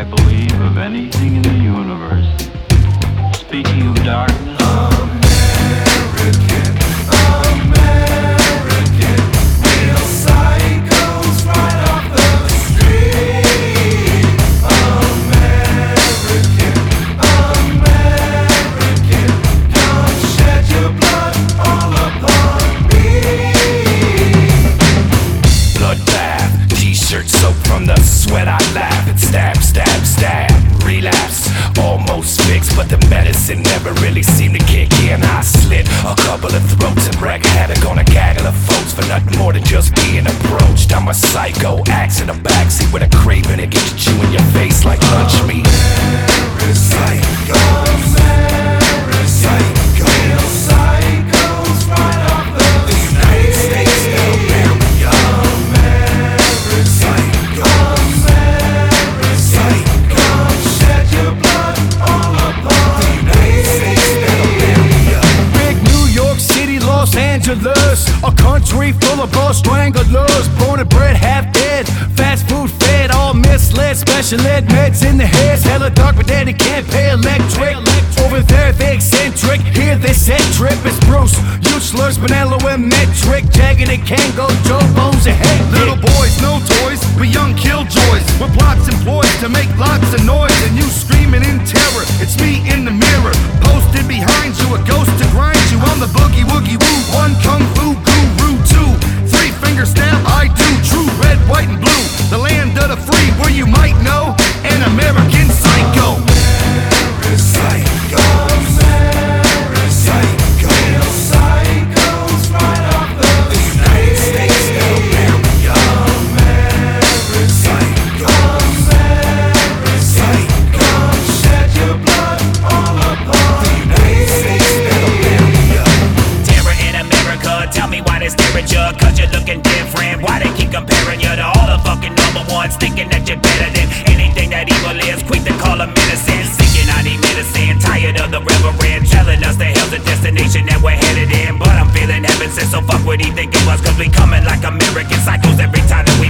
I believe of anything in the universe. Speaking of darkness, American, American, real psychos right off the street. American, American, come shed your blood all upon me. Bloodbath, t-shirt soaked from the sweat I laugh. And stab, stab, stab, relapse. Almost fixed, but the medicine never really seemed to kick in. I slit a couple of throats and wreak havoc on a gaggle of folks for nothing more than just being approached. I'm a psycho, axe in a backseat with a craving to get you in your face like lunch meat. Psycho, psycho, real psychos right off the United States of America. Psycho, psycho, shed your blood all upon The United States of America. Big New York City, Los Angeles, a country full of ball stranglers, born and bred half dead, fast food fed, all misled, special ed meds in the heads, hella dark but daddy can't pay electric. Over there they eccentric, here they set trip. It's Bruce, huge slurs, Benello and metric, jagged and Kango, Joe Bones and head. Little boys, no toys, but young killjoys, with plots employed to make lots of noise, and you screaming in terror. It's me in the mirror, posted behind you, a ghost to grind you. I'm the boogie woogie woo, one kung fu guru, two, three finger stab, I do true red, white, and blue. The land of the free, where you might know an American psycho. Psycho, psycho, real psychos right off the United States of America. Psycho, psycho, shed your blood all upon The United States of America. Terror in America, tell me why they stare at you, cause you're looking different. Why they keep comparing you to all the fucking number ones, thinking that you're better than anything that evil is, quick to call them innocent. Seeking I need medicine, tired of the reverend telling us the hell's the destination that we're headed in. But I'm feeling heaven sent, so fuck what he think it was, cause we coming like American psychos every time that